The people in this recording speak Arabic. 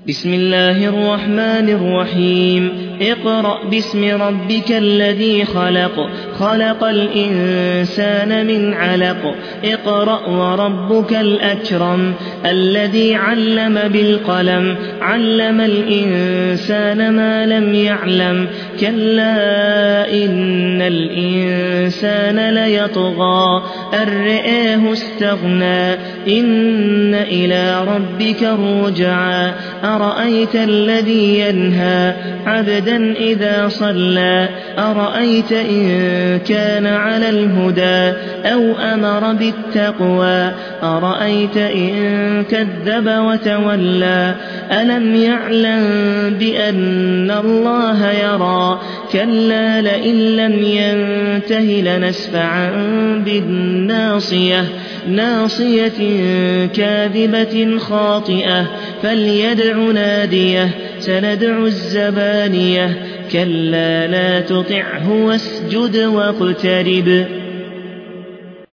بسم الله الرحمن الرحيم اقرأ باسم ربك الذي خلق خلق الإنسان من علق اقرأ وربك الأكرم الذي علم بالقلم علم الإنسان ما لم يعلم كلا إن الإنسان ليطغى أن رآه استغنى إن إلى ربك الرجعى أرأيت الذي ينهى عبدا إذا صلى أرأيت إن كان على الهدى أو أمر بالتقوى أرأيت إن كذب وتولى ألم يعلم بأن الله يرى كلا لئن لم ينته لنسفعا بالناصية ناصية كاذبة خاطئة فليدع ناديه سندع الزبانية كلا لا تطعه واسجد واقترب